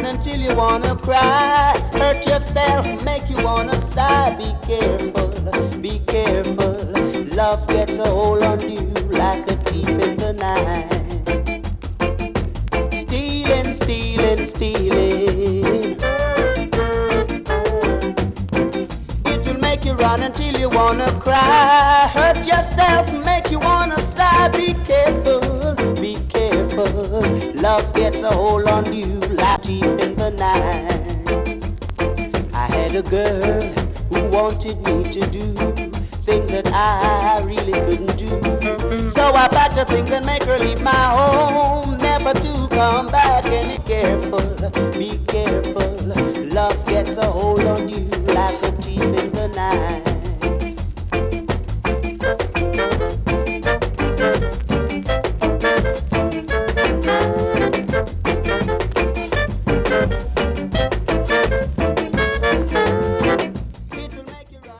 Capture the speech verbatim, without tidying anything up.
until you wanna cry. Hurt yourself, make you wanna sigh. Be careful, be careful. Love gets a hold on you like a thief in the night. Stealing, stealing, stealing. It will make you run until you wanna cry. Hurt yourself, make you wanna sigh. Be careful, be careful. Love gets a hold on you like a thief in the night. I had a girl who wanted me to do things that I really couldn't do. So I packed her things and make her leave my home, never to come back. And be careful, be careful. Love gets a hold on you like a thief in the night.